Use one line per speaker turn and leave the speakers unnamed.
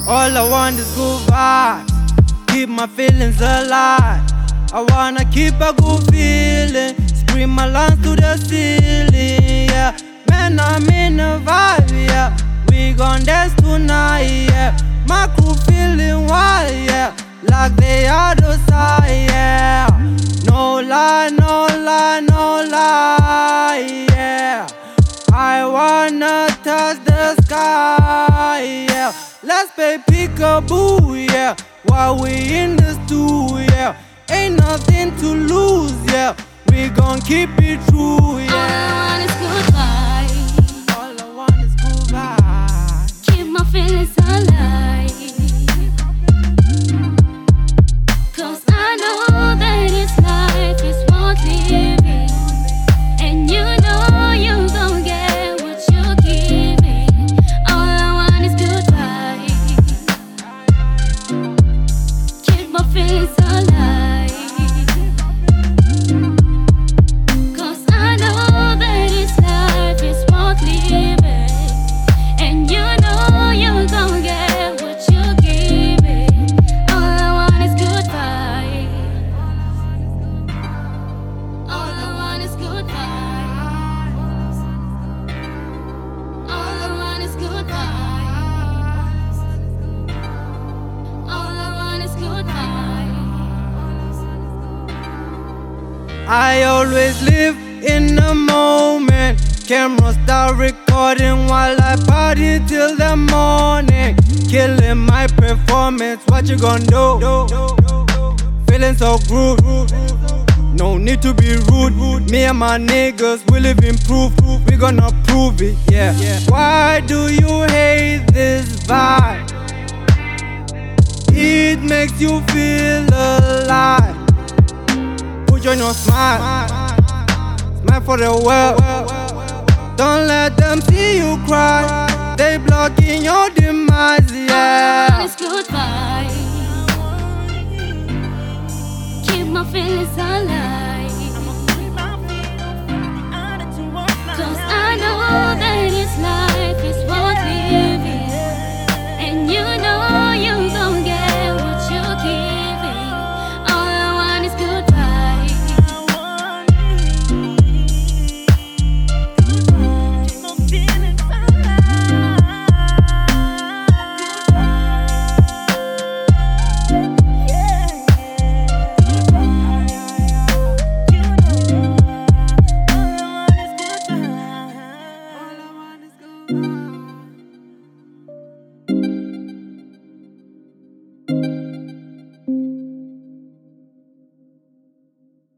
All I want is good vibes, keep my feelings alive. I wanna keep a good feeling, scream my lungs to the ceiling, yeah. Man, I'm in a vibe, yeah. We gon' dance tonight, yeah. My crew feeling wild, yeah. Like the other side, yeah. No lie, no lie, no lie, yeah. I wanna touch the sky, yeah. Let's play peekaboo, yeah. While we in the stew, yeah. Ain't nothing to lose, yeah. We gon' keep it true, yeah.
All I want is good vibes.
All I want is good vibes.
Keep my feelings alive. 'Cause I know that this life is worth living. And you know you gon' get what you're giving. All I want is good vibes. Keep my feelings alive. 'Cause I know that this life is worth living. And you know you gon' get what you're giving. All I want is good vibes. All I want is good vibes. All I want is good vibes. All I want is good vibes.
I always live in the moment. Camera start recording while I party till the morning. Killing my performance, what you gon' do? Feeling so good, no need to be rude. Me and my niggas, we live in proof. We gonna prove it, yeah. Why do you hate this vibe? It makes you feel alive. Put on your smile, smile for the world. Don't let them see you cry. They blocking your demise,
All I
yeah.
want is good vibes. Keep my feelings alive. 'Cause I know that this life is worth living. And you know you gon' get what you're giving. All I want is good vibes.
All I want is good.